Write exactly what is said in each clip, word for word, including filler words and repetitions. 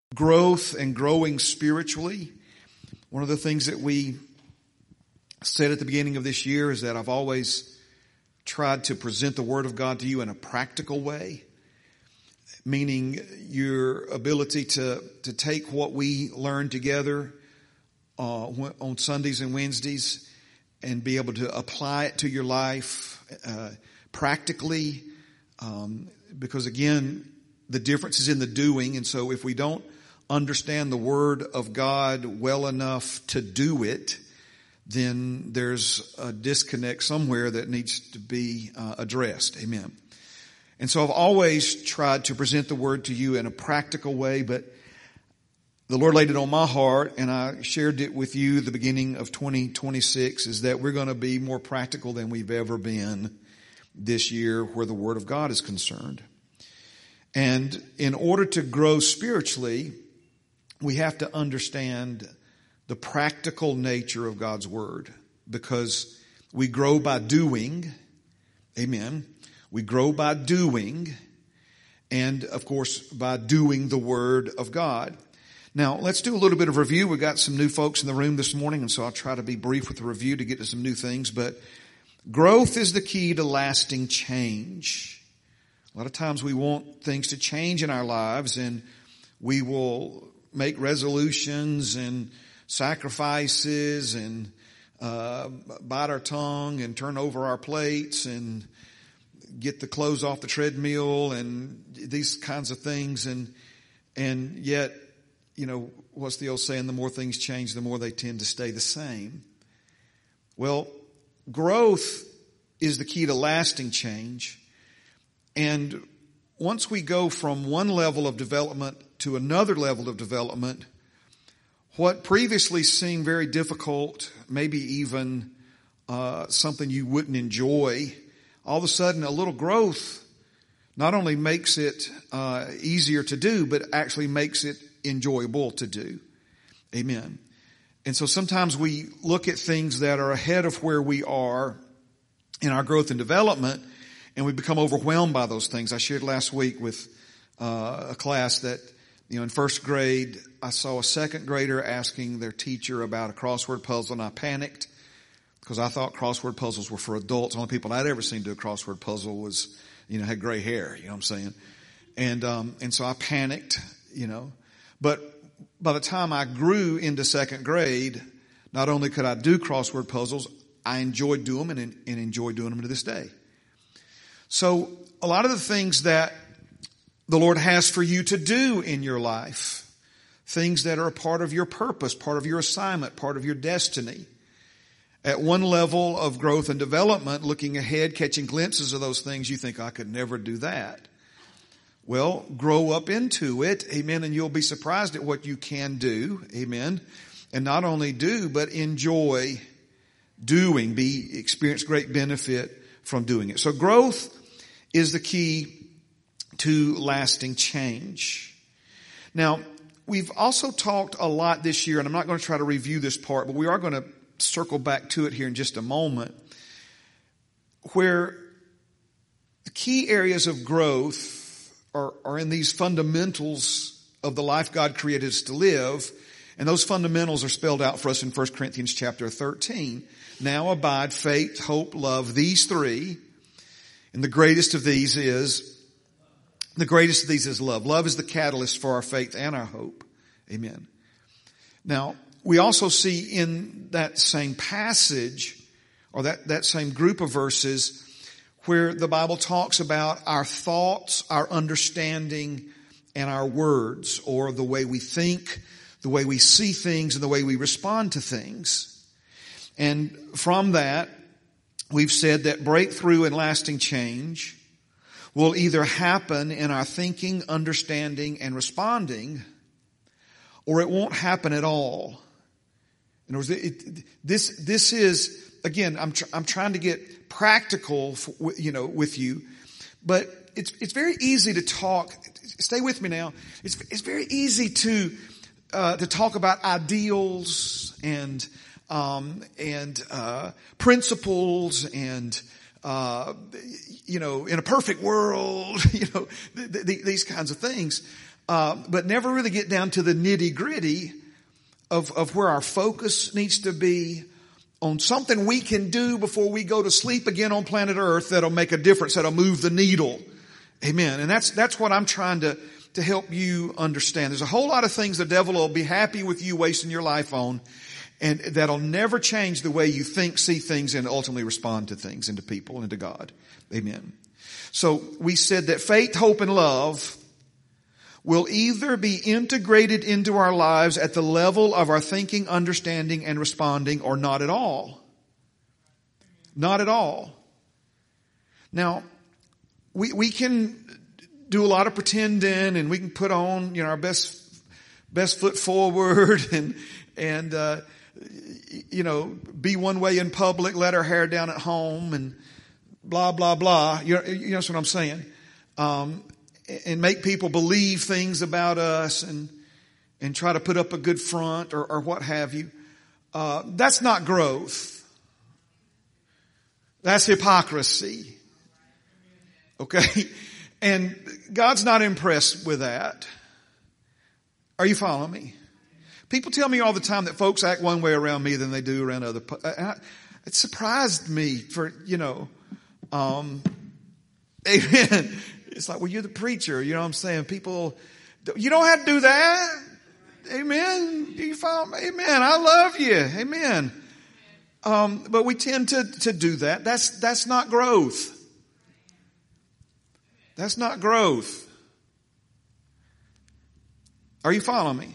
growth and growing spiritually. One of the things that we said at the beginning of this year is that I've always tried to present the Word of God to you in a practical way, meaning your ability to, to take what we learn together uh, on Sundays and Wednesdays and be able to apply it to your life uh, practically, um, because again, the difference is in the doing. And so if we don't understand the Word of God well enough to do it, then there's a disconnect somewhere that needs to be uh, addressed. Amen. And so I've always tried to present the Word to you in a practical way, but the Lord laid it on my heart, and I shared it with you at the beginning of twenty twenty-six, is that we're going to be more practical than we've ever been this year where the Word of God is concerned. And in order to grow spiritually, we have to understand the practical nature of God's Word, because we grow by doing. Amen. We grow by doing, and of course by doing the Word of God. Now let's do a little bit of review. We've got some new folks in the room this morning, and so I'll try to be brief with the review to get to some new things. But growth is the key to lasting change. A lot of times we want things to change in our lives, and we will make resolutions and sacrifices and uh bite our tongue and turn over our plates and get the clothes off the treadmill and these kinds of things. And and yet, you know, what's the old saying? The more things change, the more they tend to stay the same. Well, growth is the key to lasting change. And once we go from one level of development to another level of development, what previously seemed very difficult, maybe even uh something you wouldn't enjoy, all of a sudden a little growth not only makes it uh easier to do, but actually makes it enjoyable to do. Amen. And so sometimes we look at things that are ahead of where we are in our growth and development, and we become overwhelmed by those things. I shared last week with uh a class that, you know, in first grade, I saw a second grader asking their teacher about a crossword puzzle, and I panicked because I thought crossword puzzles were for adults. The only people I'd ever seen do a crossword puzzle was, you know, had gray hair, you know what I'm saying? And, um, and so I panicked, you know, but by the time I grew into second grade, not only could I do crossword puzzles, I enjoyed doing them and, and enjoy doing them to this day. So a lot of the things that the Lord has for you to do in your life, things that are a part of your purpose, part of your assignment, part of your destiny. At one level of growth and development, looking ahead, catching glimpses of those things, you think, I could never do that. Well, grow up into it, amen, and you'll be surprised at what you can do, amen. And not only do, but enjoy doing, be experience great benefit from doing it. So growth is the key to lasting change. Now, we've also talked a lot this year, and I'm not going to try to review this part, but we are going to circle back to it here in just a moment, where the key areas of growth are, are in these fundamentals of the life God created us to live, and those fundamentals are spelled out for us in First Corinthians chapter thirteen. Now abide faith, hope, love, these three, and the greatest of these is The greatest of these is love. Love is the catalyst for our faith and our hope. Amen. Now, we also see in that same passage, or that, that same group of verses, where the Bible talks about our thoughts, our understanding, and our words, or the way we think, the way we see things, and the way we respond to things. And from that, we've said that breakthrough and lasting change will either happen in our thinking, understanding, and responding, or it won't happen at all. In other words, it, it, this this is, again, I'm tr- I'm trying to get practical, for, you know, with you, but it's it's very easy to talk. Stay with me now. It's it's very easy to uh, to talk about ideals and um, and uh, principles and. Uh, you know, in a perfect world, you know, th- th- these kinds of things. uh, but never really get down to the nitty gritty of, of where our focus needs to be on something we can do before we go to sleep again on planet Earth that'll make a difference, that'll move the needle. Amen. And that's, that's what I'm trying to, to help you understand. There's a whole lot of things the devil will be happy with you wasting your life on, and that'll never change the way you think, see things, and ultimately respond to things and to people and to God. Amen. So we said that faith, hope, and love will either be integrated into our lives at the level of our thinking, understanding, and responding, or not at all. Not at all. Now, we we can do a lot of pretending, and we can put on, you know, our best best foot forward, and and uh, you know, be one way in public, let our hair down at home, and blah blah blah. You know, you know what I'm saying? Um, and make people believe things about us, and and try to put up a good front, or, or what have you. Uh, that's not growth. That's hypocrisy. Okay? And God's not impressed with that. Are you following me? People tell me all the time that folks act one way around me than they do around other. It surprised me for, you know, um, amen. It's like, well, you're the preacher. You know what I'm saying? People, you don't have to do that. Amen. Do you follow me? Amen. I love you. Amen. Um, but we tend to, to do that. That's, that's not growth. That's not growth. Are you following me?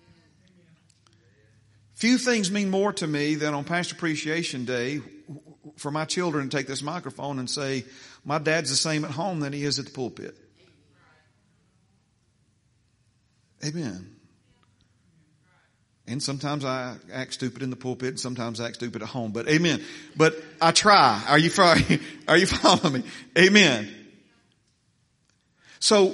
Few things mean more to me than on Pastor Appreciation Day for my children to take this microphone and say, my dad's the same at home than he is at the pulpit. Amen. And sometimes I act stupid in the pulpit, and sometimes I act stupid at home. But amen. But I try. Are you are you following me? Amen. So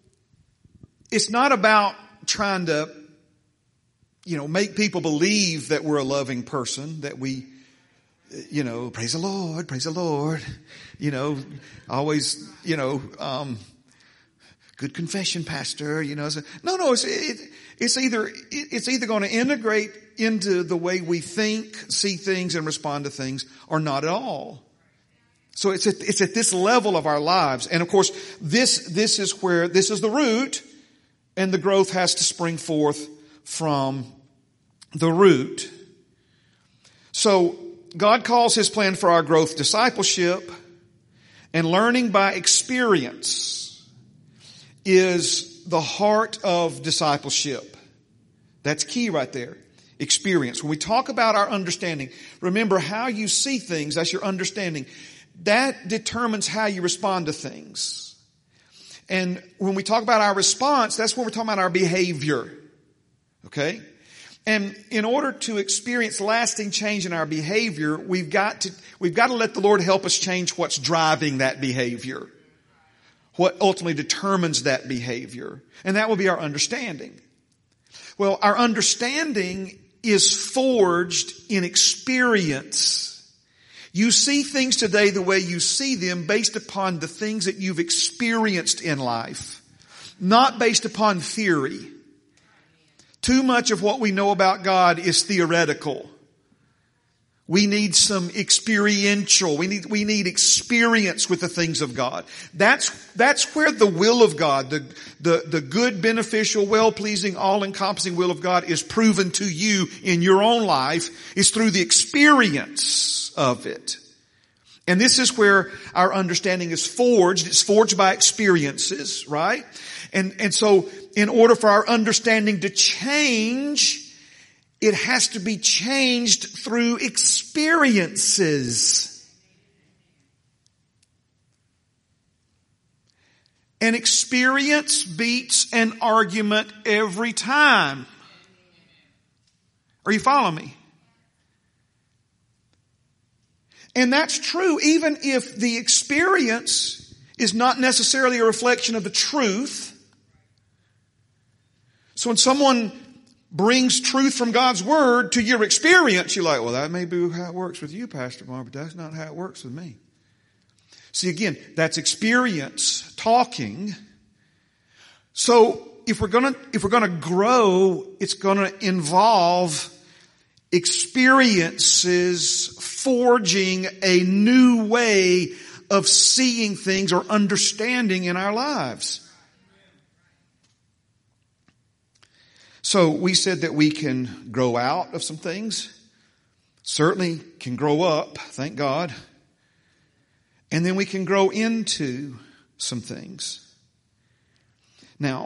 it's not about trying to, you know, make people believe that we're a loving person, that we, you know, praise the Lord, praise the Lord, you know, always, you know, um, good confession, pastor, you know. No, no, it's, it, it's either, it's either going to integrate into the way we think, see things, and respond to things, or not at all. So it's at, it's at this level of our lives. And of course, this, this is where, this is the root, and the growth has to spring forth from the root. So God calls His plan for our growth discipleship, and learning by experience is the heart of discipleship. That's key right there. Experience. When we talk about our understanding, remember how you see things, that's your understanding. That determines how you respond to things. And when we talk about our response, that's when we're talking about our behavior. Okay? And in order to experience lasting change in our behavior, we've got to, we've got to let the Lord help us change what's driving that behavior. What ultimately determines that behavior. And that will be our understanding. Well, our understanding is forged in experience. You see things today the way you see them based upon the things that you've experienced in life, not based upon theory. Too much of what we know about God is theoretical. We need some experiential. We need, we need experience with the things of God. That's, that's where the will of God, the, the, the good, beneficial, well-pleasing, all-encompassing will of God is proven to you in your own life, is through the experience of it. And this is where our understanding is forged. It's forged by experiences, right? And, and so in order for our understanding to change, it has to be changed through experiences. An experience beats an argument every time. Are you following me? And that's true even if the experience is not necessarily a reflection of the truth. So when someone brings truth from God's Word to your experience, you're like, well, that may be how it works with you, Pastor Mark, but that's not how it works with me. See, again, that's experience talking. So if we're gonna, if we're gonna grow, it's gonna involve experiences forging a new way of seeing things or understanding in our lives. So we said that we can grow out of some things. Certainly can grow up, thank God. And then we can grow into some things. Now,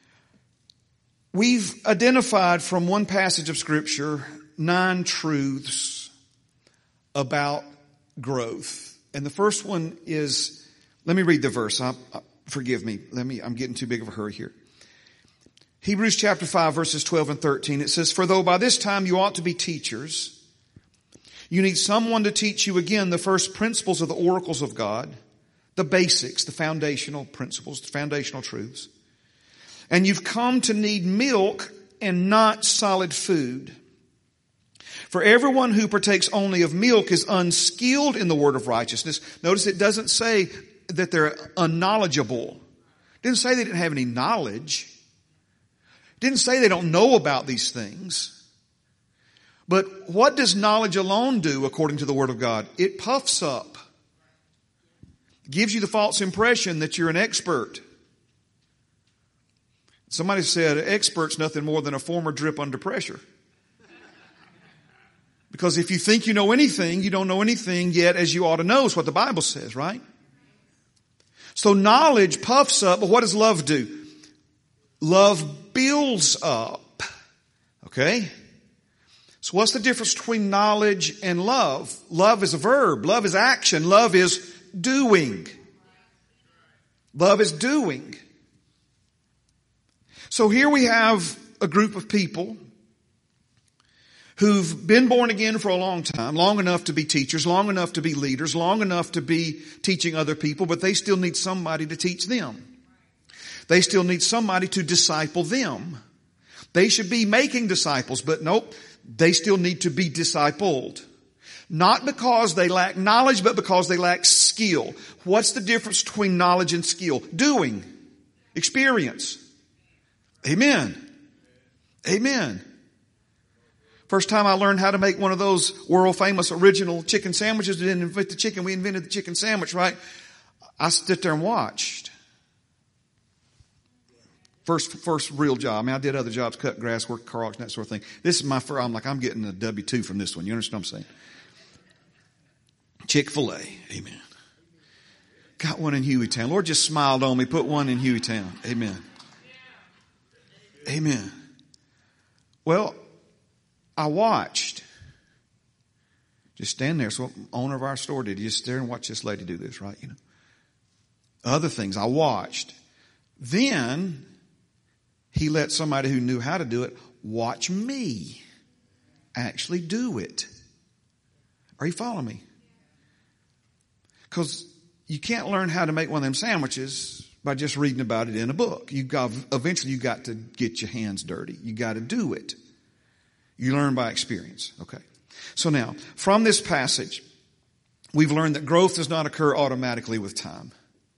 we've identified from one passage of Scripture nine truths about growth. And the first one is, let me read the verse. I, I, forgive me. Let me, I'm getting too big of a hurry here. Hebrews chapter five, verses twelve and thirteen. It says, "For though by this time you ought to be teachers, you need someone to teach you again the first principles of the oracles of God, the basics, the foundational principles, the foundational truths. And you've come to need milk and not solid food. For everyone who partakes only of milk is unskilled in the word of righteousness." Notice it doesn't say that they're unknowledgeable. It didn't say they didn't have any knowledge. It didn't say they don't know about these things. But what does knowledge alone do according to the word of God? It puffs up. Gives you the false impression that you're an expert. Somebody said an expert's nothing more than a former drip under pressure. Because if you think you know anything, you don't know anything yet as you ought to know, is what the Bible says, right? So knowledge puffs up, but what does love do? Love builds up. Okay? So what's the difference between knowledge and love? Love is a verb. Love is action. Love is doing. Love is doing. So here we have a group of people who've been born again for a long time, long enough to be teachers, long enough to be leaders, long enough to be teaching other people, but they still need somebody to teach them. They still need somebody to disciple them. They should be making disciples, but nope, they still need to be discipled. Not because they lack knowledge, but because they lack skill. What's the difference between knowledge and skill? Doing. Experience. Amen. Amen. First time I learned how to make one of those world famous original chicken sandwiches, we didn't invent the chicken, we invented the chicken sandwich, right? I stood there and watched. First, first real job. I mean, I did other jobs, cut grass, work car auction, that sort of thing. This is my first, I'm like, I'm getting a W two from this one. You understand what I'm saying? Chick-fil-A. Amen. Got one in Hueytown. Lord just smiled on me. Put one in Hueytown. Amen. Amen. Well, I watched. Just stand there. So the owner of our store did. He just stare and watch this lady do this, right? You know. Other things I watched. Then he let somebody who knew how to do it watch me actually do it. Are you following me? Because you can't learn how to make one of them sandwiches by just reading about it in a book. You got, eventually you got to get your hands dirty. You got to do it. You learn by experience. Okay. So now, from this passage, we've learned that growth does not occur automatically with time.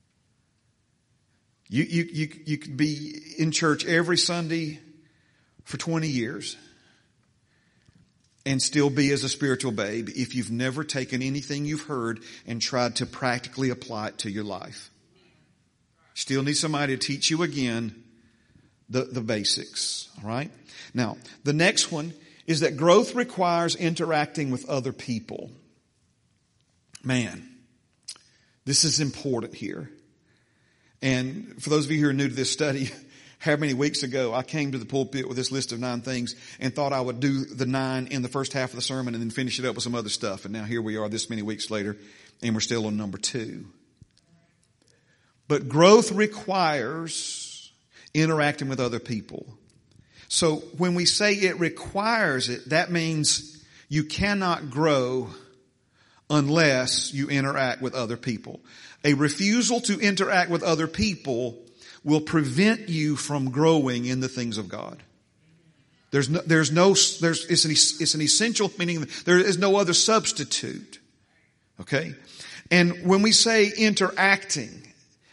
You, you, you, you could be in church every Sunday for twenty years and still be as a spiritual babe if you've never taken anything you've heard and tried to practically apply it to your life. Still need somebody to teach you again the, the basics. All right. Now, the next one is that growth requires interacting with other people. Man, this is important here. And for those of you who are new to this study, how many weeks ago I came to the pulpit with this list of nine things and thought I would do the nine in the first half of the sermon and then finish it up with some other stuff. And now here we are this many weeks later and we're still on number two. But growth requires interacting with other people. So when we say it requires it, that means you cannot grow unless you interact with other people. A refusal to interact with other people will prevent you from growing in the things of God. There's no, there's no, there's, it's an, it's an essential, meaning there is no other substitute. Okay? And when we say interacting,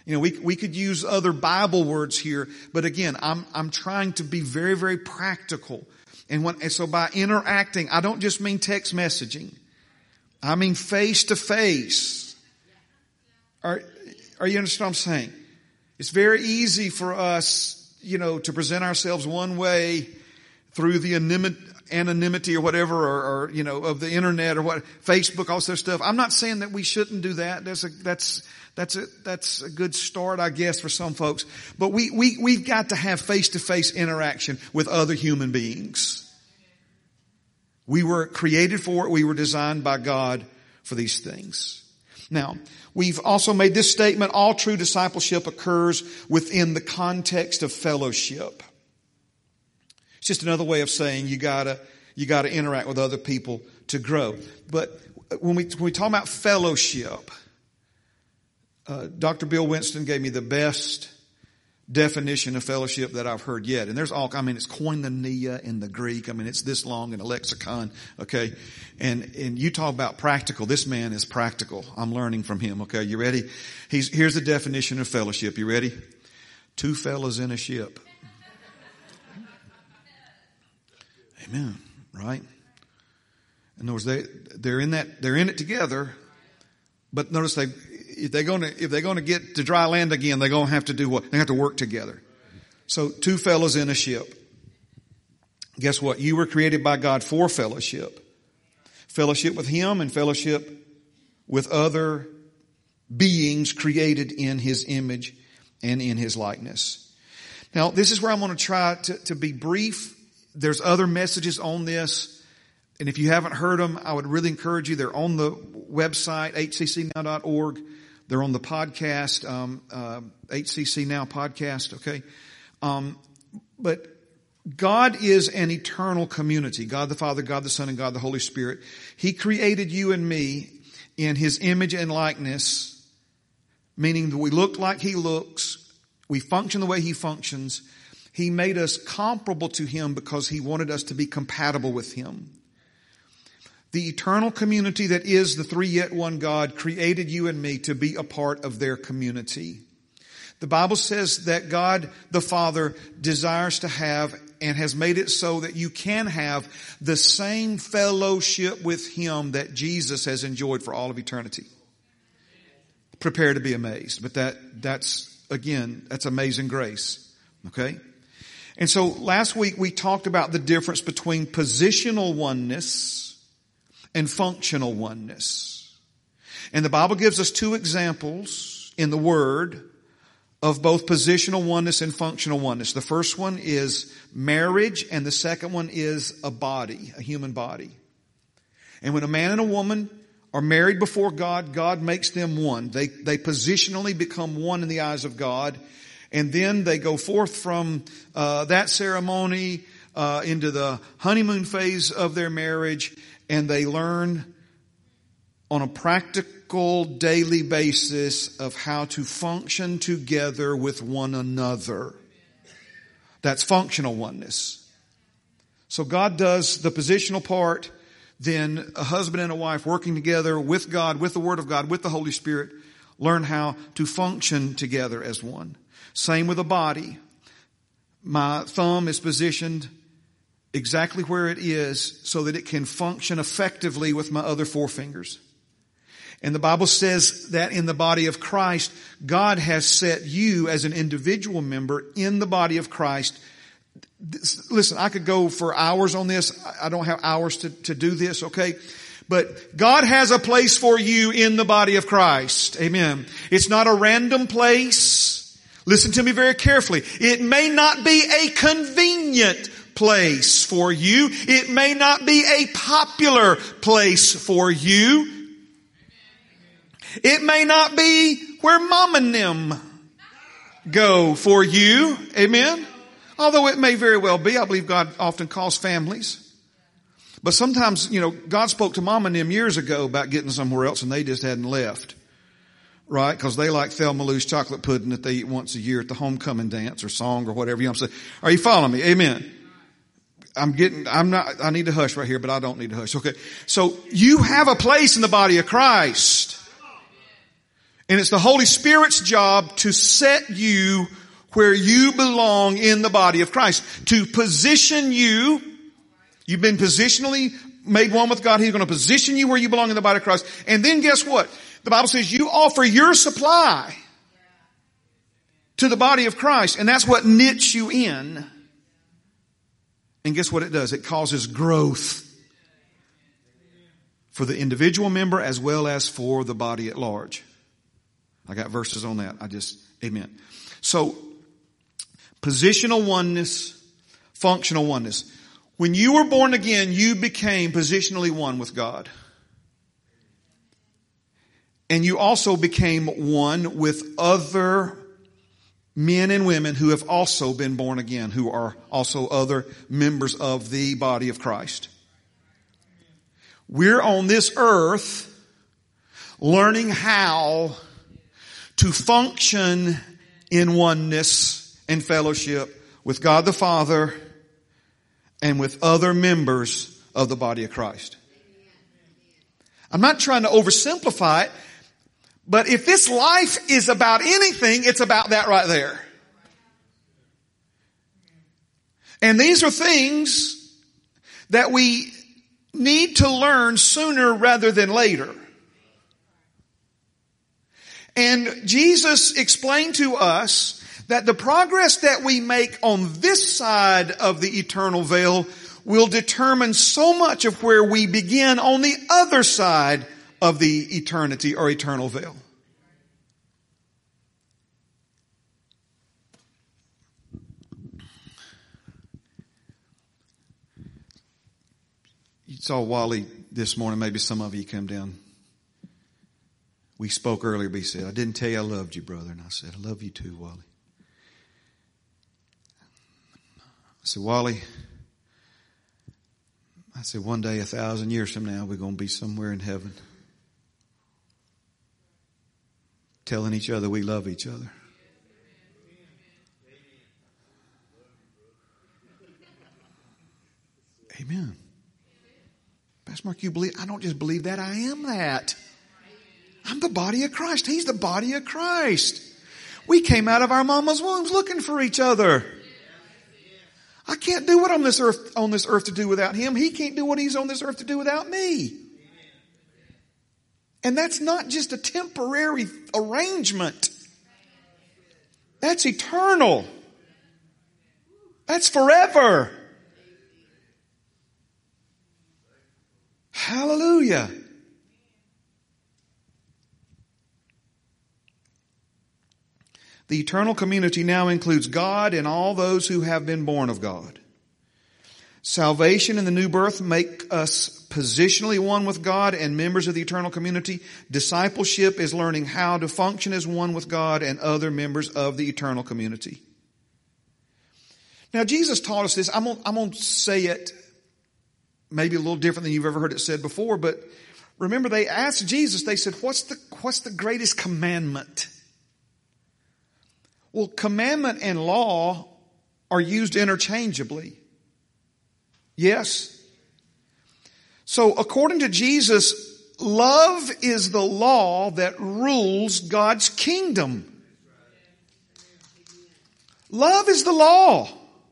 You know, we, we could use other Bible words here, but again, I'm, I'm trying to be very, very practical. And when, and so by interacting, I don't just mean text messaging. I mean face to face. Are, are you understand what I'm saying? It's very easy for us, you know, to present ourselves one way through the anonymity or whatever, or, or, you know, of the internet or what, Facebook, all this stuff. I'm not saying that we shouldn't do that. That's a, that's, that's a, that's a good start, I guess, for some folks. But we, we, we've got to have face-to-face interaction with other human beings. We were created for it. We were designed by God for these things. Now, we've also made this statement: all true discipleship occurs within the context of fellowship. It's just another way of saying you gotta, you gotta interact with other people to grow. But when we, when we talk about fellowship, uh, Doctor Bill Winston gave me the best definition of fellowship that I've heard yet. And there's all, I mean, it's koinonia in the Greek. I mean, it's this long in a lexicon. Okay. And, and you talk about practical. This man is practical. I'm learning from him. Okay. You ready? He's, here's the definition of fellowship. You ready? Two fellas in a ship. Amen. Right? In other words, they, they're in that, they're in it together. But notice they, if they're going to, if they're going to get to dry land again, they're going to have to do what? They have to work together. So two fellows in a ship. Guess what? You were created by God for fellowship. Fellowship with Him and fellowship with other beings created in His image and in His likeness. Now, this is where I'm going to try to, to be brief. There's other messages on this. And if you haven't heard them, I would really encourage you. They're on the website, H C C now dot org. They're on the podcast, um, uh, H C C Now podcast, okay? Um, but God is an eternal community. God the Father, God the Son, and God the Holy Spirit. He created you and me in His image and likeness, meaning that we look like He looks. We function the way He functions. He made us comparable to Him because He wanted us to be compatible with Him. The eternal community that is the three yet one God created you and me to be a part of their community. The Bible says that God the Father desires to have and has made it so that you can have the same fellowship with Him that Jesus has enjoyed for all of eternity. Prepare to be amazed. But that, that's, again, that's amazing grace. Okay? And so last week we talked about the difference between positional oneness and functional oneness. And the Bible gives us two examples in the Word of both positional oneness and functional oneness. The first one is marriage, and the second one is a body, a human body. And when a man and a woman are married before God, God makes them one. They, they positionally become one in the eyes of God. And then they go forth from uh, that ceremony uh, into the honeymoon phase of their marriage. And they learn on a practical daily basis of how to function together with one another. That's functional oneness. So God does the positional part, then a husband and a wife working together with God, with the Word of God, with the Holy Spirit, learn how to function together as one. Same with a body. My thumb is positioned exactly where it is so that it can function effectively with my other four fingers. And the Bible says that in the body of Christ, God has set you as an individual member in the body of Christ. Listen, I could go for hours on this. I don't have hours to, to do this, okay? But God has a place for you in the body of Christ. Amen. It's not a random place. Listen to me very carefully. It may not be a convenient place for you. It may not be a popular place for you. It may not be where mom and them go for you. Amen. Although it may very well be. I believe God often calls families. But sometimes, you know, God spoke to mom and them years ago about getting somewhere else and they just hadn't left. Right? Because they like Thelma Lou's chocolate pudding that they eat once a year at the homecoming dance or song or whatever. You know what I'm saying? Are you following me? Amen. I'm getting, I'm not, I need to hush right here, but I don't need to hush. Okay. So you have a place in the body of Christ. And it's the Holy Spirit's job to set you where you belong in the body of Christ. To position you. You've been positionally made one with God. He's going to position you where you belong in the body of Christ. And then guess what? The Bible says you offer your supply to the body of Christ. And that's what knits you in. And guess what it does? It causes growth for the individual member as well as for the body at large. I got verses on that. I just, amen. So, positional oneness, functional oneness. When you were born again, you became positionally one with God. And you also became one with other men and women who have also been born again, who are also other members of the body of Christ. We're on this earth learning how to function in oneness and fellowship with God the Father and with other members of the body of Christ. I'm not trying to oversimplify it, but if this life is about anything, it's about that right there. And these are things that we need to learn sooner rather than later. And Jesus explained to us that the progress that we make on this side of the eternal veil will determine so much of where we begin on the other side of the eternity or eternal veil. You saw Wally this morning. Maybe some of you come down. We spoke earlier, but he said, I didn't tell you I loved you, brother. And I said, I love you too, Wally. I said, Wally, I said, one day, a thousand years from now, we're going to be somewhere in heaven telling each other we love each other. Amen. Pastor Mark, you believe? I don't just believe that. I am that. I'm the body of Christ. He's the body of Christ. We came out of our mama's wombs looking for each other. I can't do what on this earth, on this earth to do without him. He can't do what he's on this earth to do without me. And that's not just a temporary arrangement. That's eternal. That's forever. Hallelujah. The eternal community now includes God and all those who have been born of God. Salvation and the new birth make us positionally one with God and members of the eternal community. Discipleship is learning how to function as one with God and other members of the eternal community. Now, Jesus taught us this. I'm going I'm to say it maybe a little different than you've ever heard it said before, but remember they asked Jesus, they said, what's the, what's the greatest commandment? Well, commandment and law are used interchangeably. Yes. So according to Jesus, love is the law that rules God's kingdom. Love is the law.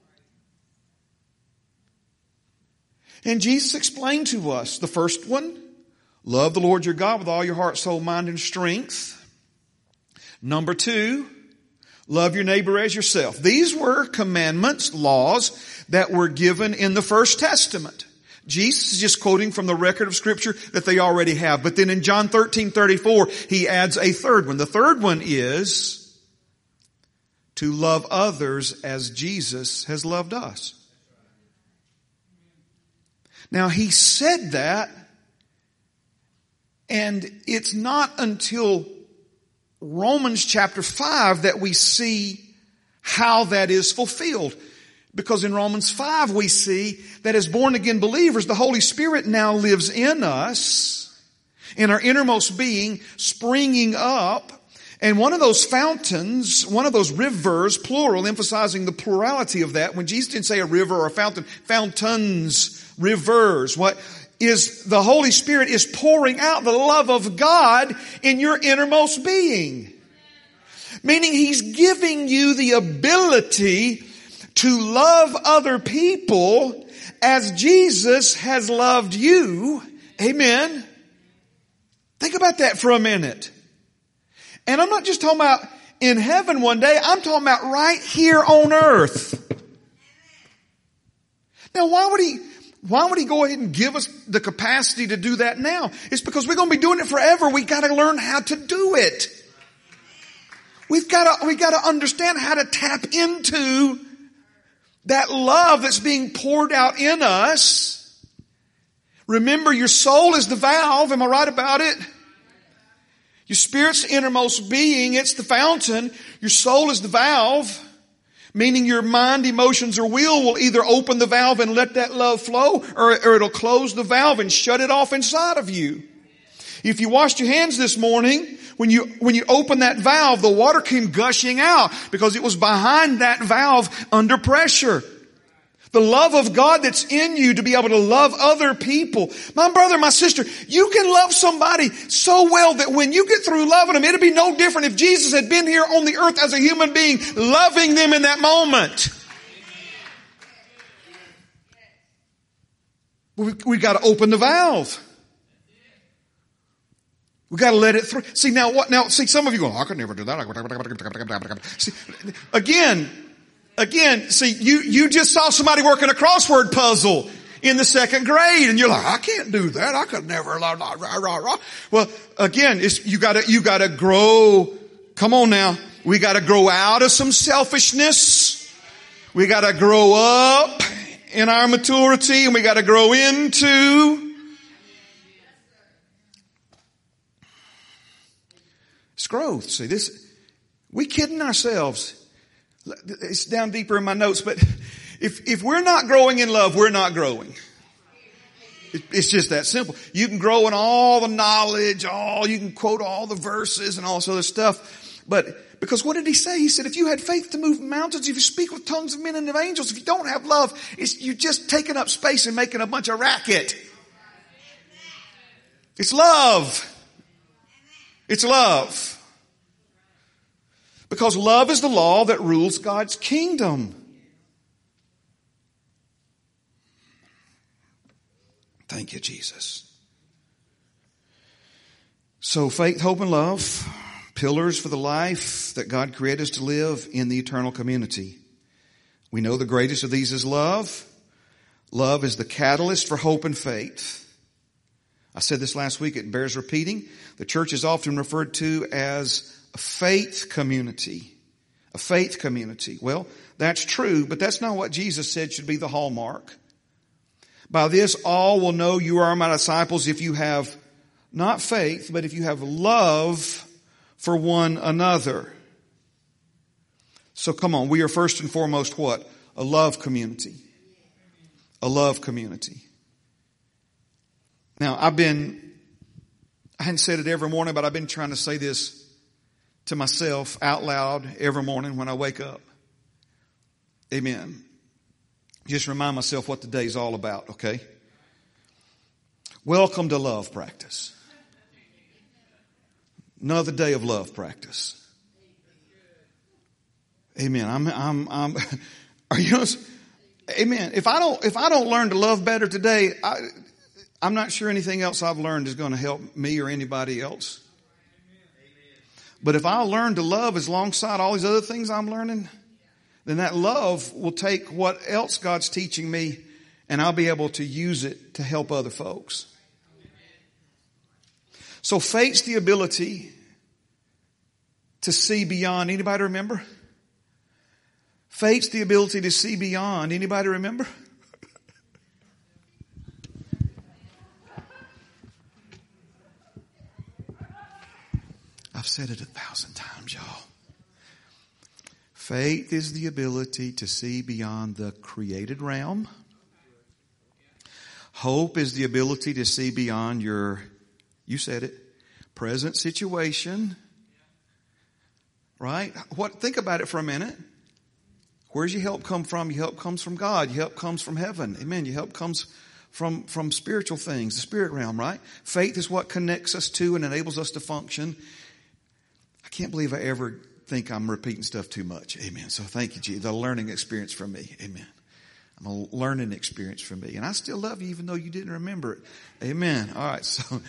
And Jesus explained to us the first one, love the Lord your God with all your heart, soul, mind, and strength. Number two, love your neighbor as yourself. These were commandments, laws that were given in the First Testament. Jesus is just quoting from the record of Scripture that they already have. But then in John thirteen thirty-four, he adds a third one. The third one is to love others as Jesus has loved us. Now, he said that, and it's not until Romans chapter five that we see how that is fulfilled. Because in Romans five we see that as born again believers, the Holy Spirit now lives in us, in our innermost being, springing up. And one of those fountains, one of those rivers, plural, emphasizing the plurality of that, when Jesus didn't say a river or a fountain, fountains, rivers, what? is the Holy Spirit is pouring out the love of God in your innermost being. Meaning He's giving you the ability to love other people as Jesus has loved you. Amen. Think about that for a minute. And I'm not just talking about in heaven one day. I'm talking about right here on earth. Now, why would He, why would He go ahead and give us the capacity to do that now? It's because we're going to be doing it forever. We got to learn how to do it. We've got to, we got to understand how to tap into that love that's being poured out in us. Remember, your soul is the valve. Am I right about it? Your spirit's the innermost being. It's the fountain. Your soul is the valve. Meaning your mind, emotions, or will will either open the valve and let that love flow, or, or it'll close the valve and shut it off inside of you. If you washed your hands this morning, when you, when you opened that valve, the water came gushing out because it was behind that valve under pressure. The love of God that's in you to be able to love other people. My brother, my sister, you can love somebody so well that when you get through loving them, it'd be no different if Jesus had been here on the earth as a human being, loving them in that moment. We, we got to open the valve. We got to let it through. See, now what? Now, see, some of you go, oh, I could never do that. See, again, again, see, you, you just saw somebody working a crossword puzzle in the second grade and you're like, I can't do that. I could never. Rah, rah, rah, rah. Well, again, it's, you gotta, you gotta grow. Come on now. We gotta grow out of some selfishness. We gotta grow up in our maturity, and we gotta grow into it's growth. See, this, we kidding ourselves. It's down deeper in my notes, but if, if we're not growing in love, we're not growing. It, it's just that simple. You can grow in all the knowledge, all, you can quote all the verses and all this other stuff. But, because what did He say? He said, if you had faith to move mountains, if you speak with tongues of men and of angels, if you don't have love, it's, you're just taking up space and making a bunch of racket. It's love. It's love. Because love is the law that rules God's kingdom. Thank you, Jesus. So faith, hope, and love, pillars for the life that God created us to live in the eternal community. We know the greatest of these is love. Love is the catalyst for hope and faith. I said this last week, it bears repeating. The church is often referred to as a faith community. A faith community. Well, that's true, but that's not what Jesus said should be the hallmark. By this all will know you are my disciples if you have not faith, but if you have love for one another. So come on, we are first and foremost what? A love community. A love community. Now, I've been, I hadn't said it every morning, but I've been trying to say this to myself out loud every morning when I wake up. Amen. Just remind myself what the day's all about, okay? Welcome to love practice. Another day of love practice. Amen. I'm, I'm, I'm, are you, amen. If I don't, if I don't learn to love better today, I, I'm not sure anything else I've learned is going to help me or anybody else. But if I learn to love as alongside all these other things I'm learning, then that love will take what else God's teaching me and I'll be able to use it to help other folks. So faith's the ability to see beyond. Anybody remember? Faith's the ability to see beyond. Anybody remember? I've said it a thousand times, y'all. Faith is the ability to see beyond the created realm. Hope is the ability to see beyond your, you said it, present situation. Right? What? Think about it for a minute. Where's your help come from? Your help comes from God. Your help comes from heaven. Amen. Your help comes from, from spiritual things, the spirit realm, right? Faith is what connects us to and enables us to function. I can't believe I ever think I'm repeating stuff too much. Amen. So thank you, Jesus. The learning experience for me. Amen. I'm a learning experience for me. And I still love you even though you didn't remember it. Amen. All right. So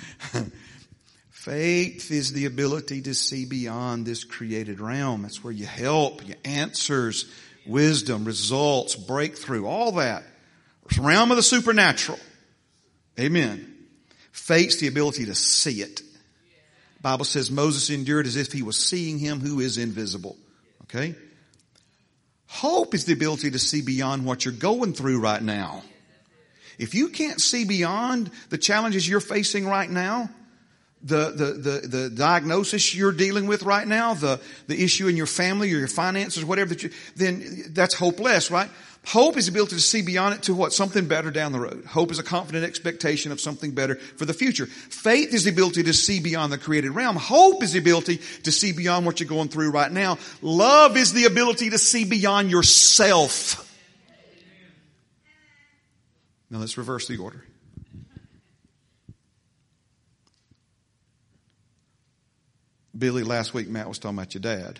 faith is the ability to see beyond this created realm. That's where you help, your answers, wisdom, results, breakthrough, all that. It's the realm of the supernatural. Amen. Faith's the ability to see it. The Bible says Moses endured as if he was seeing him who is invisible. Okay? Hope is the ability to see beyond what you're going through right now. If you can't see beyond the challenges you're facing right now, the, the, the, the diagnosis you're dealing with right now, the, the issue in your family or your finances, whatever that you, then that's hopeless, right? Hope is the ability to see beyond it to what? Something better down the road. Hope is a confident expectation of something better for the future. Faith is the ability to see beyond the created realm. Hope is the ability to see beyond what you're going through right now. Love is the ability to see beyond yourself. Now let's reverse the order. Billy, last week Matt was talking about your dad.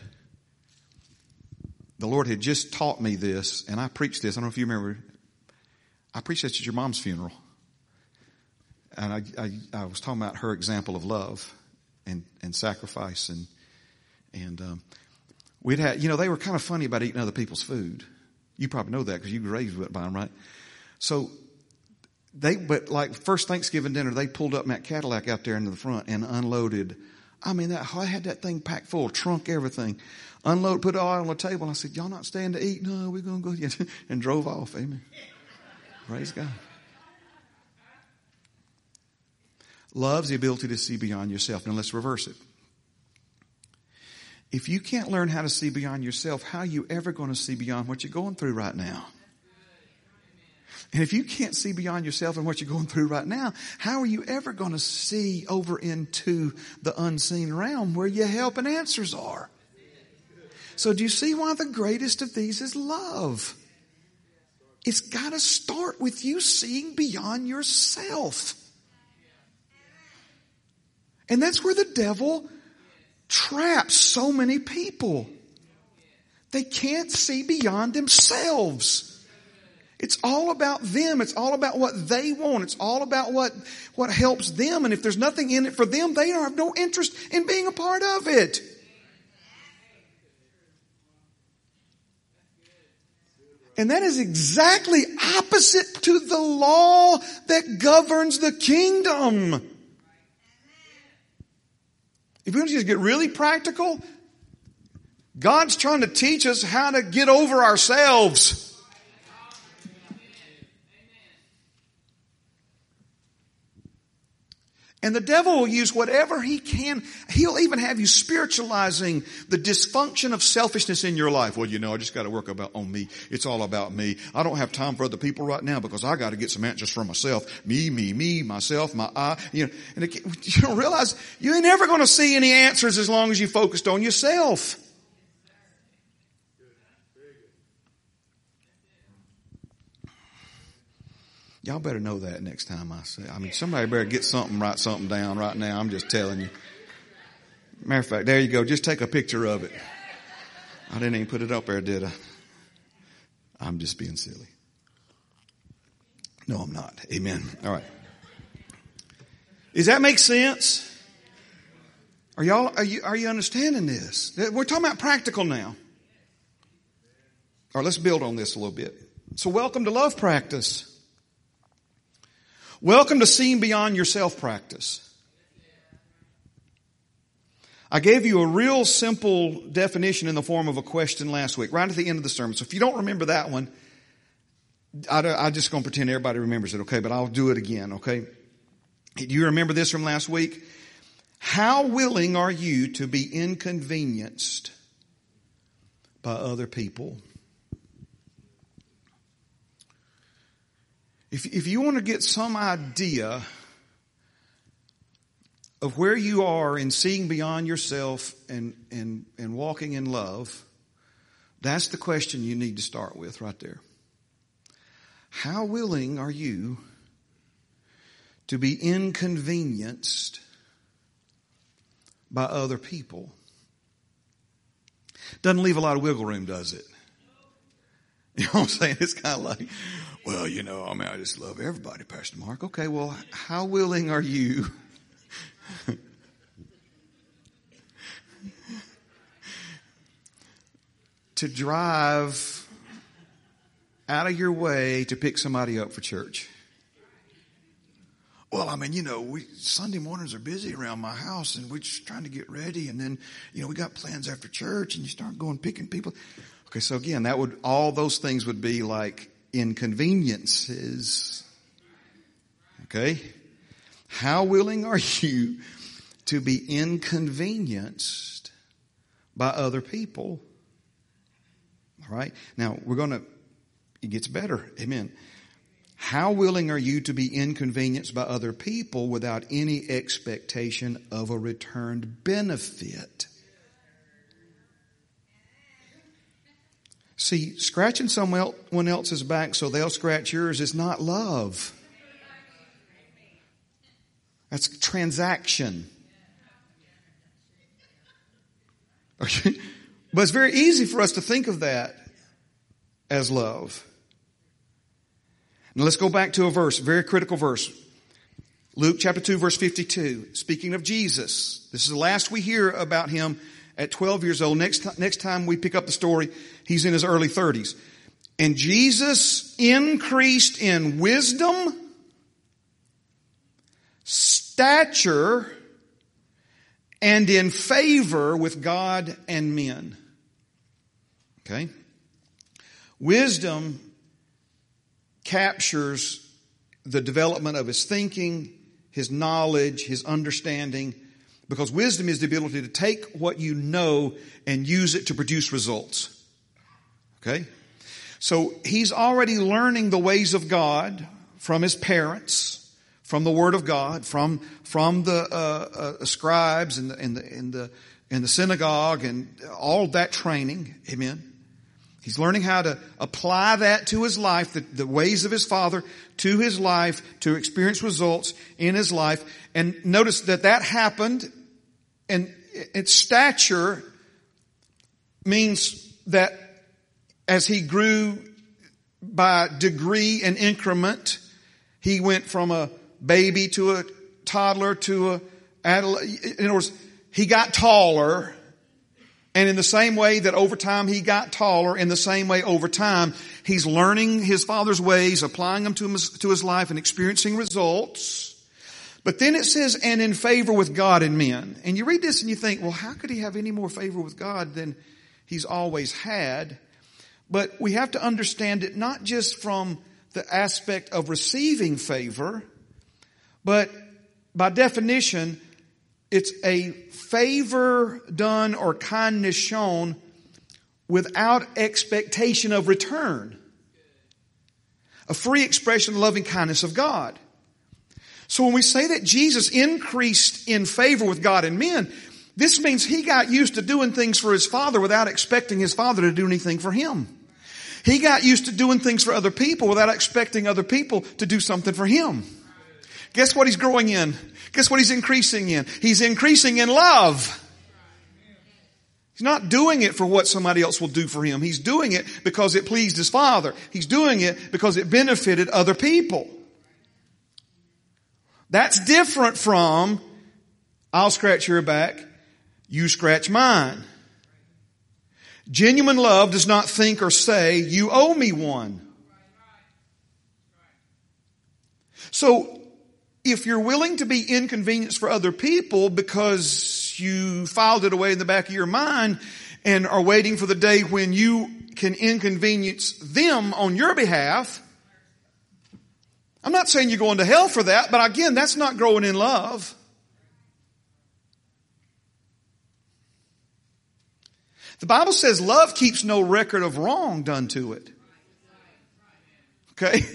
The Lord had just taught me this, and I preached this. I don't know if you remember. I preached this at your mom's funeral. And I, I, I was talking about her example of love and, and sacrifice. And, and, um, we'd had, you know, they were kind of funny about eating other people's food. You probably know that because you were raised by them, right? So they, but like first Thanksgiving dinner, they pulled up in that Cadillac out there into the front and unloaded. I mean, that, I had that thing packed full, trunk, everything. Unload, put it all on the table. And I said, y'all not staying to eat? No, we're going to go. And drove off. Amen. Praise God. Love's the ability to see beyond yourself. Now let's reverse it. If you can't learn how to see beyond yourself, how are you ever going to see beyond what you're going through right now? And if you can't see beyond yourself and what you're going through right now, how are you ever going to see over into the unseen realm where your help and answers are? So do you see why the greatest of these is love? It's got to start with you seeing beyond yourself. And that's where the devil traps so many people. They can't see beyond themselves. It's all about them. It's all about what they want. It's all about what, what helps them. And if there's nothing in it for them, they have no interest in being a part of it. And that is exactly opposite to the law that governs the kingdom. If we want to just get really practical, God's trying to teach us how to get over ourselves. And the devil will use whatever he can. He'll even have you spiritualizing the dysfunction of selfishness in your life. Well, you know, I just got to work about on me. It's all about me. I don't have time for other people right now because I got to get some answers for myself. Me, me, me, myself, my I. You know, and it, you don't realize you ain't never going to see any answers as long as you focused on yourself. Y'all better know that next time I say. I mean, somebody better get something, write something down right now. I'm just telling you. Matter of fact, there you go. Just take a picture of it. I didn't even put it up there, did I? I'm just being silly. No, I'm not. Amen. All right. Does that make sense? Are y'all, are you, are you understanding this? We're talking about practical now. All right, let's build on this a little bit. So welcome to love practice. Welcome to seeing beyond yourself practice. I gave you a real simple definition in the form of a question last week, right at the end of the sermon. So if you don't remember that one, I, I'm just going to pretend everybody remembers it, okay? But I'll do it again, okay? Do you remember this from last week? How willing are you to be inconvenienced by other people? If, if you want to get some idea of where you are in seeing beyond yourself and, and, and walking in love, that's the question you need to start with right there. How willing are you to be inconvenienced by other people. Doesn't leave a lot of wiggle room, does it? You know what I'm saying? It's kind of like, well, you know, I mean, I just love everybody, Pastor Mark. Okay, well, how willing are you to drive out of your way to pick somebody up for church? Well, I mean, you know, we Sunday mornings are busy around my house, and we're just trying to get ready, and then, you know, we got plans after church, and you start going picking people. Okay, so again, that would, all those things would be like inconveniences. Okay? How willing are you to be inconvenienced by other people? All right? Now, we're going to, it gets better. Amen. How willing are you to be inconvenienced by other people without any expectation of a returned benefit? See, scratching someone else's back so they'll scratch yours is not love. That's transaction. Okay? But it's very easy for us to think of that as love. Now let's go back to a verse, a very critical verse. Luke chapter two, verse fifty-two. Speaking of Jesus, this is the last we hear about him at twelve years old. Next, next time we pick up the story, he's in his early thirties. And Jesus increased in wisdom, stature, and in favor with God and men. Okay? Wisdom captures the development of his thinking, his knowledge, his understanding, because wisdom is the ability to take what you know and use it to produce results. Okay? So he's already learning the ways of God from his parents, from the Word of God, from from the uh, uh, scribes and the, and the and the and the synagogue and all that training. Amen. He's learning how to apply that to his life, the, the ways of his Father to his life, to experience results in his life. And notice that that happened, and its stature means that as he grew by degree and increment, he went from a baby to a toddler to a adolescent. In other words, he got taller. And in the same way that over time he got taller, in the same way over time, he's learning his Father's ways, applying them to his, to his life and experiencing results. But then it says, and in favor with God and men. And you read this and you think, well, how could he have any more favor with God than he's always had? But we have to understand it not just from the aspect of receiving favor, but by definition, it's a favor done or kindness shown without expectation of return. A free expression of the loving kindness of God. So when we say that Jesus increased in favor with God and men, this means he got used to doing things for his Father without expecting his Father to do anything for him. He got used to doing things for other people without expecting other people to do something for him. Guess what he's growing in? Guess what he's increasing in? He's increasing in love. He's not doing it for what somebody else will do for him. He's doing it because it pleased his Father. He's doing it because it benefited other people. That's different from, I'll scratch your back, you scratch mine. Genuine love does not think or say, you owe me one. So, if you're willing to be inconvenienced for other people because you filed it away in the back of your mind and are waiting for the day when you can inconvenience them on your behalf, I'm not saying you're going to hell for that, but again, that's not growing in love. The Bible says love keeps no record of wrong done to it. Okay?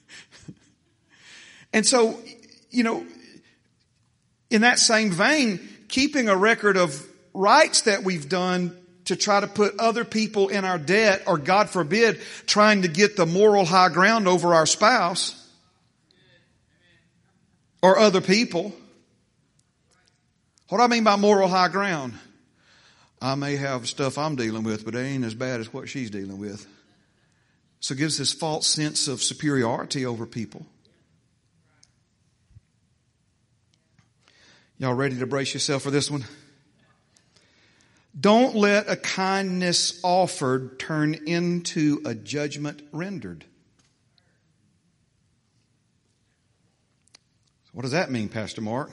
And so, you know, in that same vein, keeping a record of rights that we've done to try to put other people in our debt, or God forbid, trying to get the moral high ground over our spouse. or other people. What do I mean by moral high ground? I may have stuff I'm dealing with, but it ain't as bad as what she's dealing with. So it gives this false sense of superiority over people. Y'all ready to brace yourself for this one? Don't let a kindness offered turn into a judgment rendered. What does that mean, Pastor Mark?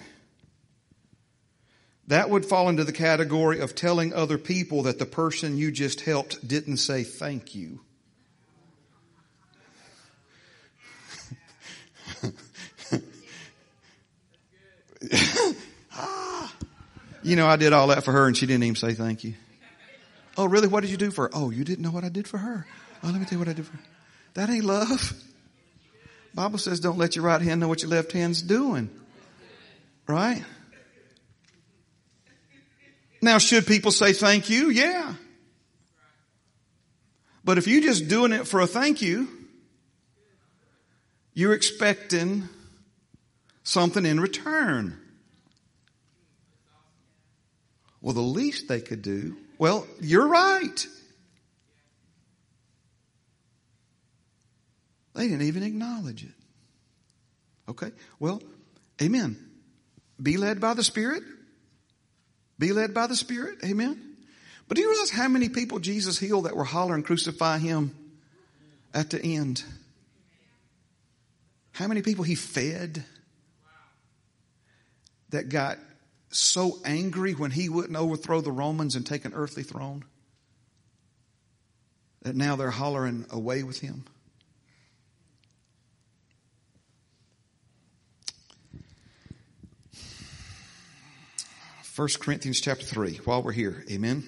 That would fall into the category of telling other people that the person you just helped didn't say thank you. You know, I did all that for her and she didn't even say thank you. Oh, really? What did you do for her? Oh, you didn't know what I did for her. Oh, let me tell you what I did for her. That ain't love. Bible says don't let your right hand know what your left hand's doing. Right? Now, should people say thank you? Yeah. But if you're just doing it for a thank you, you're expecting something in return. Well, the least they could do, well, you're right. They didn't even acknowledge it. Okay, well, amen. Be led by the Spirit. Be led by the Spirit. Amen. But do you realize how many people Jesus healed that were hollering, crucify him at the end? How many people he fed that got so angry when he wouldn't overthrow the Romans and take an earthly throne that now they're hollering away with him? First Corinthians chapter three, while we're here. Amen.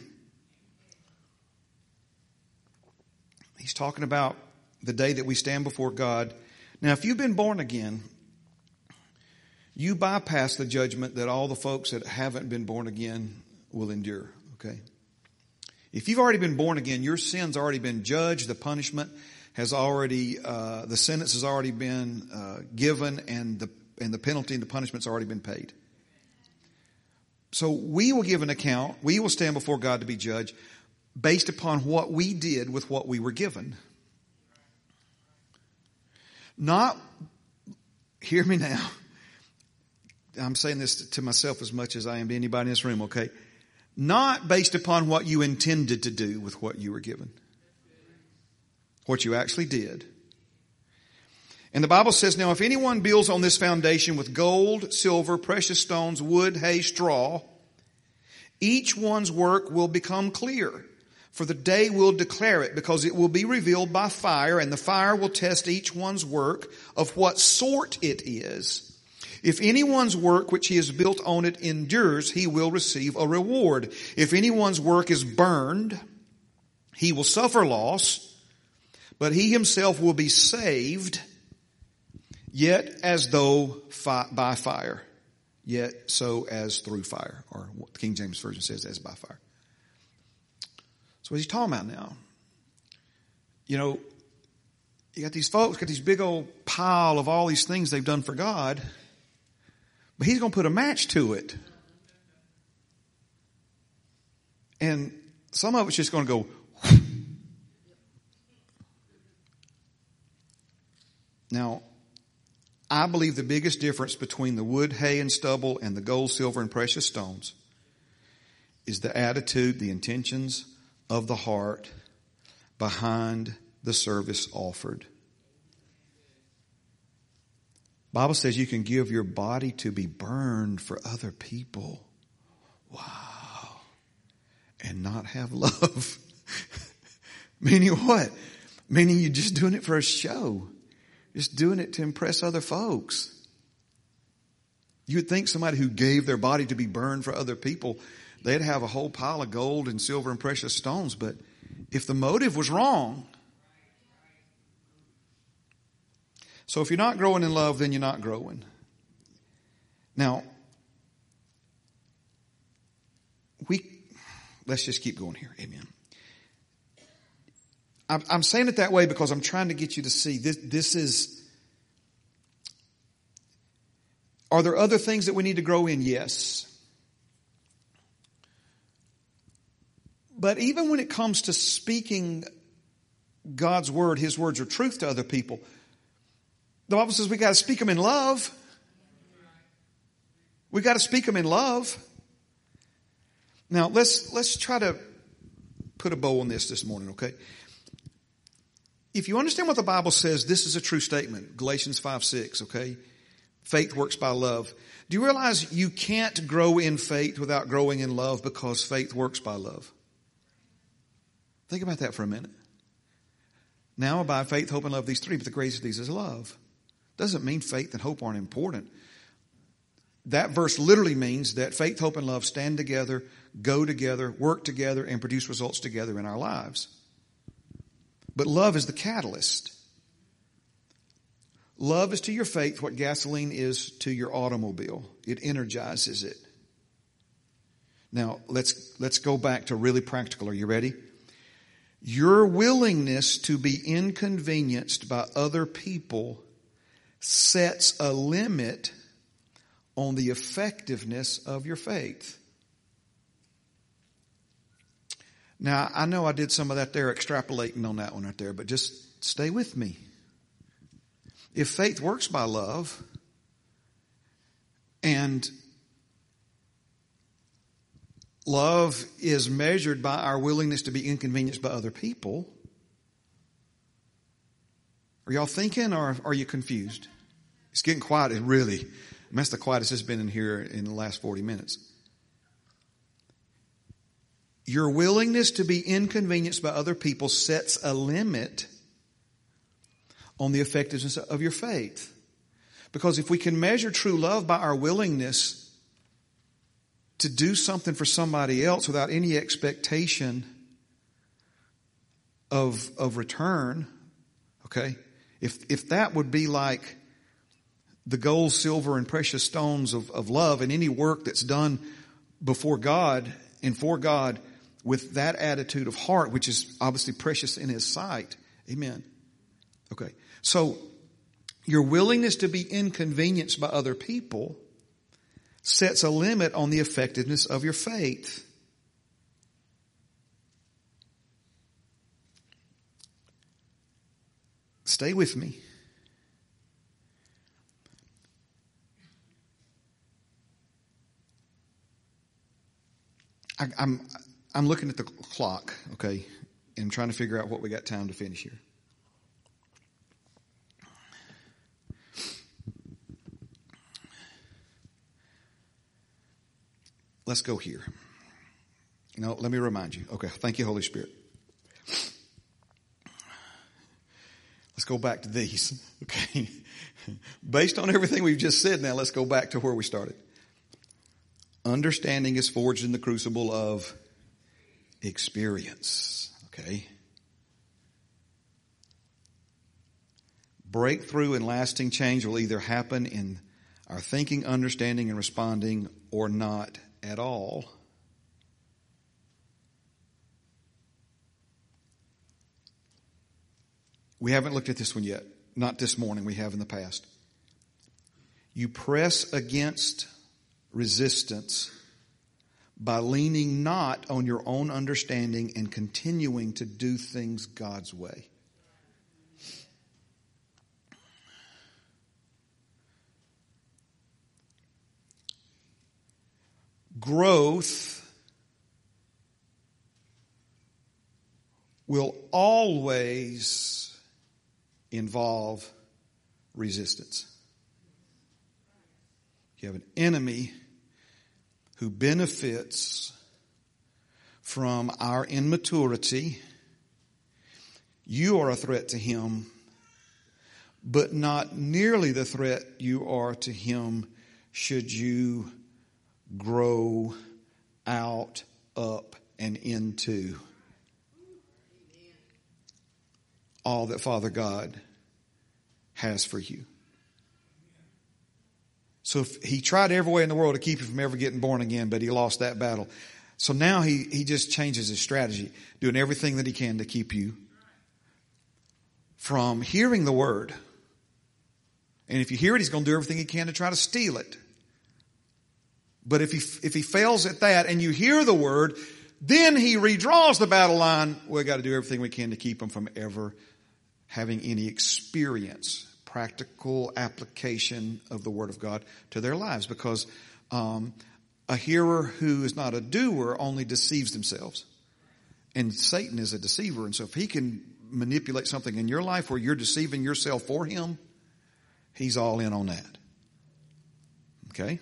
He's talking about the day that we stand before God. Now, if you've been born again, you bypass the judgment that all the folks that haven't been born again will endure. Okay? If you've already been born again, your sin's already been judged. The punishment has already, uh, the sentence has already been uh, given, and the and the penalty and the punishment's already been paid. So we will give an account. We will stand before God to be judged based upon what we did with what we were given. Not, hear me now. I'm saying this to myself as much as I am to anybody in this room, okay? Not based upon what you intended to do with what you were given. What you actually did. And the Bible says, now if anyone builds on this foundation with gold, silver, precious stones, wood, hay, straw, each one's work will become clear. For the day will declare it, because it will be revealed by fire, and the fire will test each one's work of what sort it is. If anyone's work which he has built on it endures, he will receive a reward. If anyone's work is burned, he will suffer loss, but he himself will be saved, yet as though fi- by fire, yet so as through fire, or what the King James Version says, as by fire. So what he's talking about now, you know, you got these folks, got these big old pile of all these things they've done for God, but he's going to put a match to it. And some of it's just going to go. Now, I believe the biggest difference between the wood, hay, and stubble and the gold, silver, and precious stones is the attitude, the intentions of the heart behind the service offered. Bible says you can give your body to be burned for other people. Wow. And not have love. Meaning what? Meaning you're just doing it for a show. Just doing it to impress other folks. You would think somebody who gave their body to be burned for other people, they'd have a whole pile of gold and silver and precious stones. But if the motive was wrong, so if you're not growing in love, then you're not growing. Now, we, let's just keep going here. Amen. I'm, I'm saying it that way because I'm trying to get you to see this, this is, Are there other things that we need to grow in? Yes. But even when it comes to speaking God's word, His words are truth to other people, the Bible says we got to speak them in love. We got to speak them in love. Now, let's let's try to put a bow on this this morning, okay? If you understand what the Bible says, this is a true statement. Galatians five six, okay? Faith works by love. Do you realize you can't grow in faith without growing in love because faith works by love? Think about that for a minute. Now abide faith, hope, and love, these three, but the greatest of these is love. Doesn't mean faith and hope aren't important. That verse literally means that faith, hope, and love stand together, go together, work together, and produce results together in our lives. But love is the catalyst. Love is to your faith what gasoline is to your automobile. It energizes it. Now, let's, let's go back to really practical. Are you ready? Your willingness to be inconvenienced by other people sets a limit on the effectiveness of your faith. Now, I know I did some of that there, extrapolating on that one right there, but just stay with me. If faith works by love, and love is measured by our willingness to be inconvenienced by other people, are y'all thinking, or are you confused? It's getting quiet. It really, that's the quietest it's been in here in the last forty minutes. Your willingness to be inconvenienced by other people sets a limit on the effectiveness of your faith. Because if we can measure true love by our willingness to do something for somebody else without any expectation of, of return, okay? If, if that would be like the gold, silver, and precious stones of, of love, and any work that's done before God and for God with that attitude of heart, which is obviously precious in His sight. Amen. Okay. So your willingness to be inconvenienced by other people sets a limit on the effectiveness of your faith. Stay with me. I, I'm I'm looking at the clock, okay, and I'm trying to figure out what we got time to finish here. Let's go here. No, let me remind you. Okay, thank you, Holy Spirit. Let's go back to these, okay? Based on everything we've just said now, let's go back to where we started. Understanding is forged in the crucible of experience, okay? Breakthrough and lasting change will either happen in our thinking, understanding, and responding, or not at all. We haven't looked at this one yet. Not this morning. We have in the past. You press against resistance by leaning not on your own understanding and continuing to do things God's way. Growth will always involve resistance. You have an enemy who benefits from our immaturity. You are a threat to him, but not nearly the threat you are to him should you grow out, up, and into all that Father God has for you. So if he tried every way in the world to keep you from ever getting born again, but he lost that battle. So now he, he just changes his strategy, doing everything that he can to keep you from hearing the word And if you hear it, he's going to do everything he can to try to steal it. But if he, if he fails at that and you hear the word, then he redraws the battle line. We've got to do everything we can to keep them from ever having any experience, practical application of the word of God to their lives. Because um, a hearer who is not a doer only deceives themselves. And Satan is a deceiver. And so if he can manipulate something in your life where you're deceiving yourself for him, he's all in on that. Okay?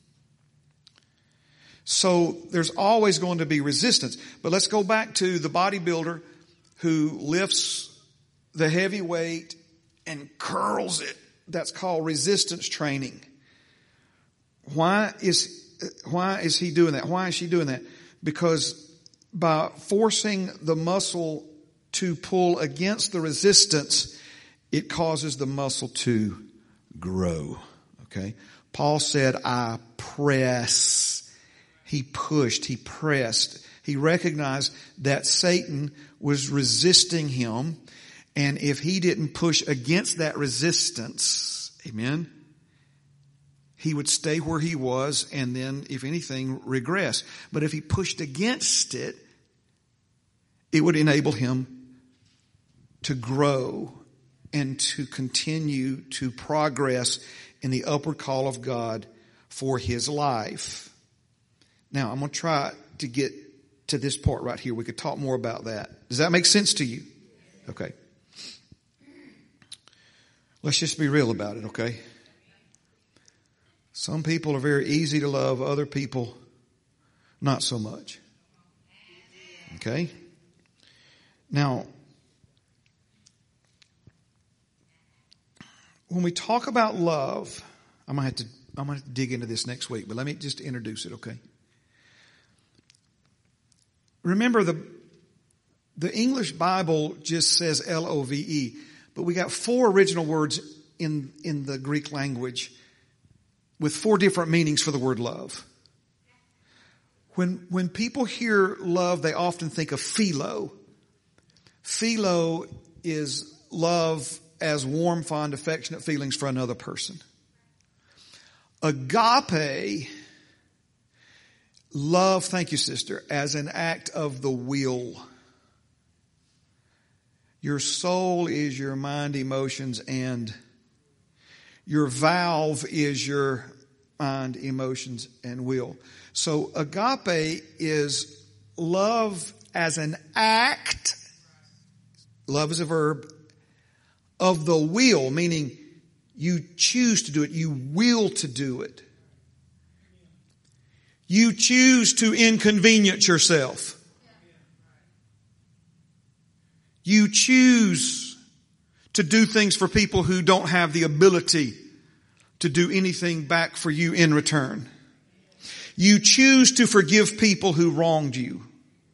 So there's always going to be resistance. But let's go back to the bodybuilder who lifts the heavy weight and curls it. That's called resistance training. Why is, why is he doing that? Why is she doing that? Because by forcing the muscle to pull against the resistance, it causes the muscle to grow. Okay? Paul said, I press. He pushed, he pressed. He recognized that Satan was resisting him. And if he didn't push against that resistance, amen, he would stay where he was and then, if anything, regress. But if he pushed against it, it would enable him to grow and to continue to progress in the upward call of God for his life. Now, I'm going to try to get to this part right here. We could talk more about that. Does that make sense to you? Okay. Let's just be real about it, okay? Some people are very easy to love. Other people, not so much. Okay? Now, when we talk about love, I'm going to have to, I'm going to have to dig into this next week, but let me just introduce it, okay? Remember, the the English Bible just says L O V E, but we got four original words in, in the Greek language with four different meanings for the word love. When, when people hear love, they often think of philo. Philo is love as warm, fond, affectionate feelings for another person. Agape, love, thank you, sister, as an act of the will. Your soul is your mind, emotions, and your valve is your mind, emotions, and will. So agape is love as an act, love is a verb, of the will, meaning you choose to do it, you will to do it. You choose to inconvenience yourself. You choose to do things for people who don't have the ability to do anything back for you in return. You choose to forgive people who wronged you.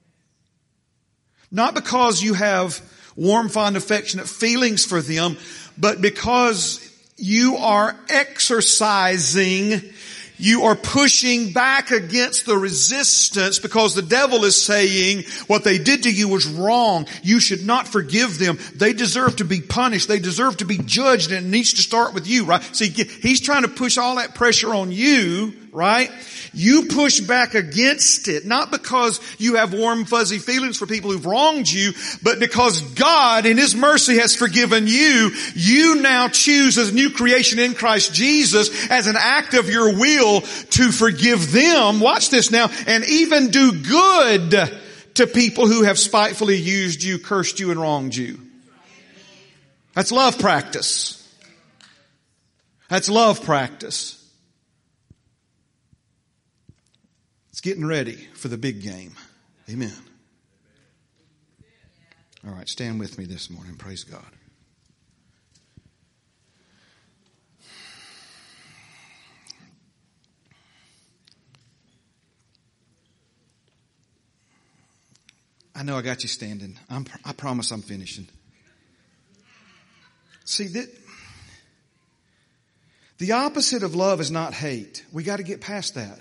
Not because you have warm, fond, affectionate feelings for them, but because you are exercising, you are pushing back against the resistance because the devil is saying what they did to you was wrong. You should not forgive them. They deserve to be punished. They deserve to be judged, and it needs to start with you, right? See, he's trying to push all that pressure on you, right? You push back against it, not because you have warm, fuzzy feelings for people who've wronged you, but because God in His mercy has forgiven you. You now choose as a new creation in Christ Jesus as an act of your will to forgive them. Watch this now. And even do good to people who have spitefully used you, cursed you, and wronged you. That's love practice. That's love practice. It's getting ready for the big game. Amen. All right, stand with me this morning. Praise God. I know I got you standing. I'm, I promise I'm finishing. See, that, the opposite of love is not hate. We got to get past that.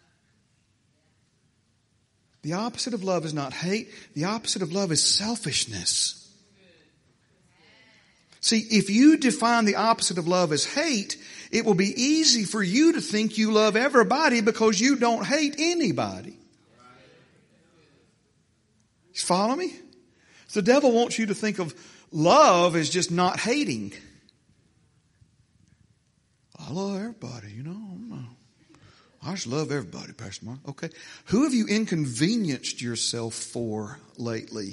The opposite of love is not hate. The opposite of love is selfishness. See, if you define the opposite of love as hate, it will be easy for you to think you love everybody because you don't hate anybody. You follow me? So the devil wants you to think of love as just not hating. I love everybody, you know. I just love everybody, Pastor Mark. Okay. Who have you inconvenienced yourself for lately?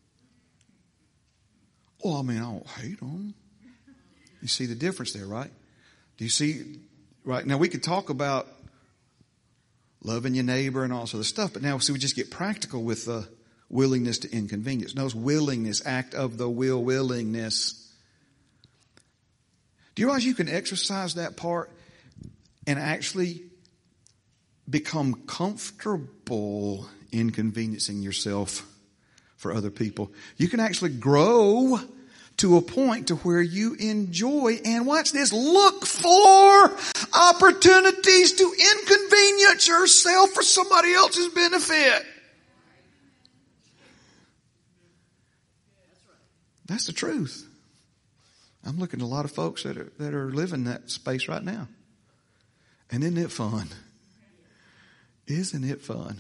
Well, I mean, I don't hate them. You see the difference there, right? Do you see? Right. Now, we could talk about loving your neighbor and all sorts of stuff, but now, see, we just get practical with the willingness to inconvenience. Notice willingness, act of the will, willingness. Do you realize you can exercise that part and actually become comfortable inconveniencing yourself for other people? You can actually grow to a point to where you enjoy, and watch this, look for opportunities to inconvenience yourself for somebody else's benefit. That's the truth. I'm looking at a lot of folks that are, that are living that space right now. And isn't it fun? Isn't it fun?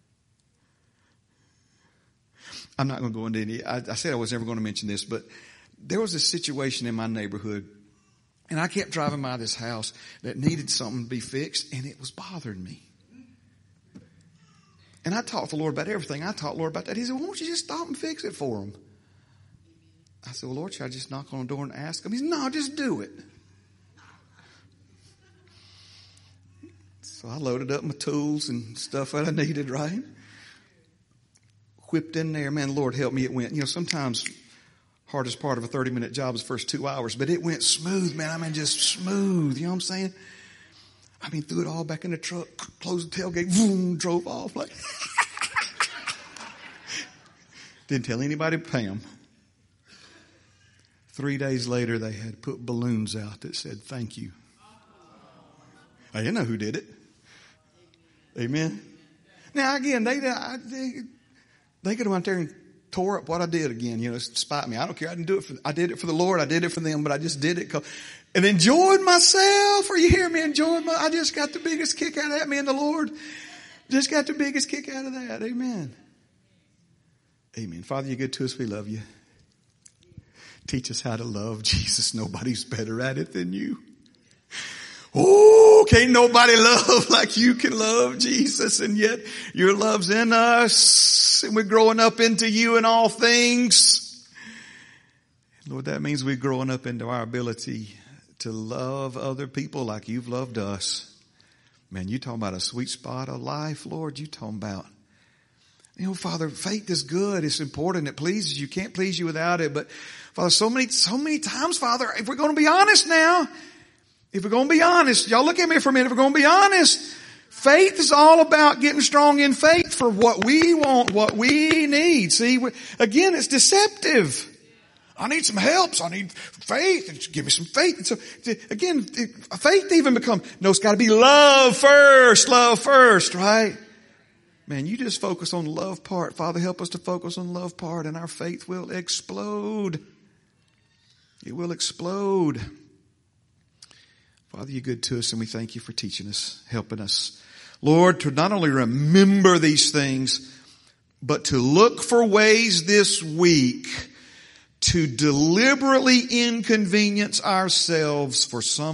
I'm not going to go into any, I, I said I was never going to mention this, but there was a situation in my neighborhood, and I kept driving by this house that needed something to be fixed, and it was bothering me. And I talked to the Lord about everything. I talked to the Lord about that. He said, well, why don't you just stop and fix it for them? I said, well, Lord, should I just knock on the door and ask him? He said, no, just do it. So I loaded up my tools and stuff that I needed, right? Whipped in there. Man, Lord, help me. It went, you know, sometimes hardest part of a thirty minute job is the first two hours, but it went smooth, man. I mean, just smooth. You know what I'm saying? I mean, threw it all back in the truck, closed the tailgate, boom, drove off like. Didn't tell anybody but Pam. Three days later, they had put balloons out that said, thank you. I didn't know who did it. Amen. Now, again, they, they, they could have went there and tore up what I did again, you know, spite me. I don't care. I didn't do it for, I did it for the Lord. I did it for them, but I just did it and enjoyed myself. Are you hearing me? Enjoyed my, I just got the biggest kick out of that. Me and the Lord just got the biggest kick out of that. Amen. Amen. Father, you're good to us. We love you. Teach us how to love Jesus. Nobody's better at it than you. Oh, can't nobody love like you can love Jesus. And yet your love's in us and we're growing up into you in all things. Lord, that means we're growing up into our ability to love other people like you've loved us. Man, you talking about a sweet spot of life, Lord. You talking about, you know, Father, faith is good. It's important. It pleases you. Can't please you without it. But Father, so many, so many times, Father, if we're going to be honest now, if we're going to be honest, y'all look at me for a minute. If we're going to be honest, faith is all about getting strong in faith for what we want, what we need. See, again, it's deceptive. I need some help. So I need faith. Give me some faith. And so again, faith even becomes, no, it's got to be love first, love first, right? Man, you just focus on the love part. Father, help us to focus on the love part and our faith will explode. It will explode. Father, you're good to us and we thank you for teaching us, helping us. Lord, to not only remember these things, but to look for ways this week to deliberately inconvenience ourselves for some